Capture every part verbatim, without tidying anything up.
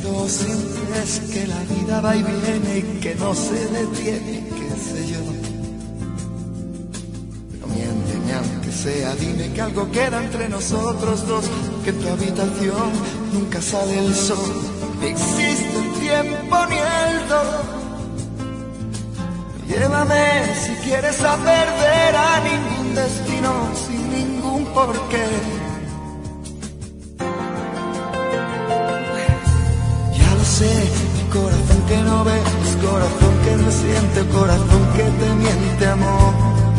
siento siempre es que la vida va y viene y que no se detiene, qué sé yo. Pero miénteme aunque sea, dime que algo queda entre nosotros dos, que en tu habitación nunca sale el sol, ni existe el tiempo ni el dolor. Llévame si quieres a perder a ningún destino sin ningún porqué. Ya lo sé, corazón que no ves, corazón que no siente, corazón que te miente, amor.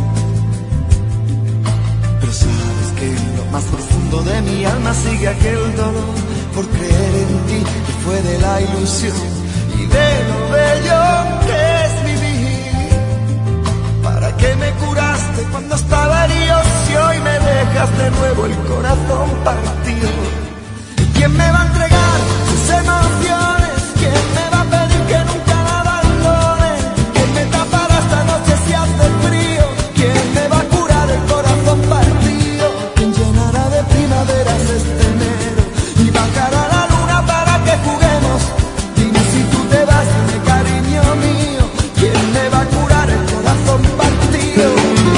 Pero sabes que en lo más profundo de mi alma sigue aquel dolor por creer en ti, que fue de la ilusión y de lo bello que es vivir. ¿Para qué me curaste cuando estaba herido si hoy me dejas de nuevo el corazón partido? ¿Quién me va a entregar sus emociones? ¿Quién me va a pedir que nunca la abandone? ¿Quién me tapará esta noche si hace frío? ¿Quién me va a curar el corazón partido? ¿Quién llenará de primaveras este enero y bajará la luna para que juguemos? Dime si tú te vas, dime cariño mío, ¿quién me va a curar el corazón partido?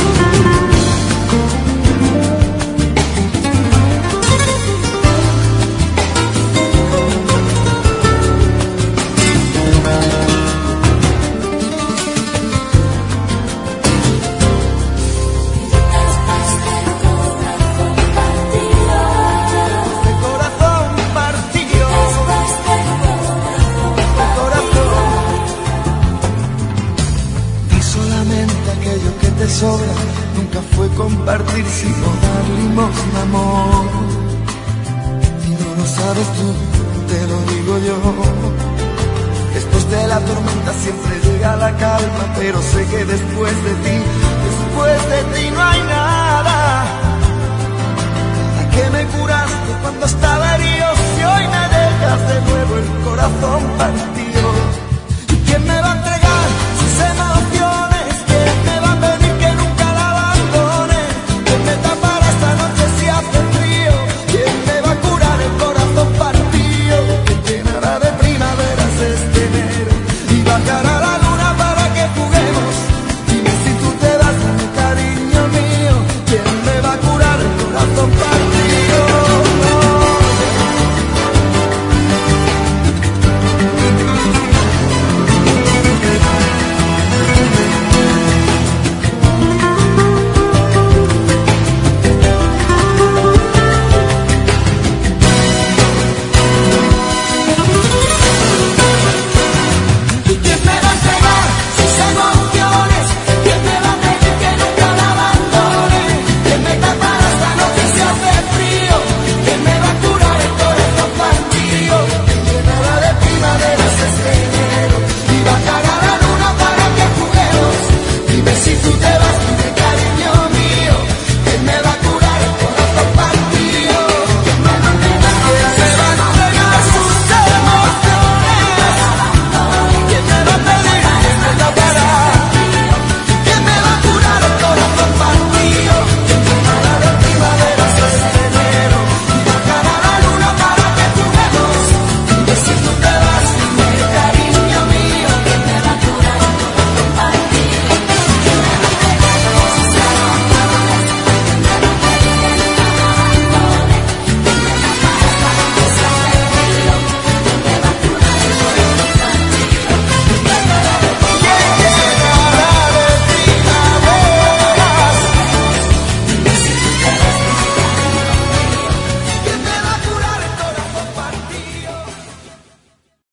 Sobra, nunca fue compartir sino dar limosna, amor. Y no lo sabes tú, te lo digo yo. Después de la tormenta siempre llega la calma, pero sé que después de ti, después de ti no hay nada. ¿Para qué me curaste cuando estaba herido si hoy me dejas de nuevo el corazón partido?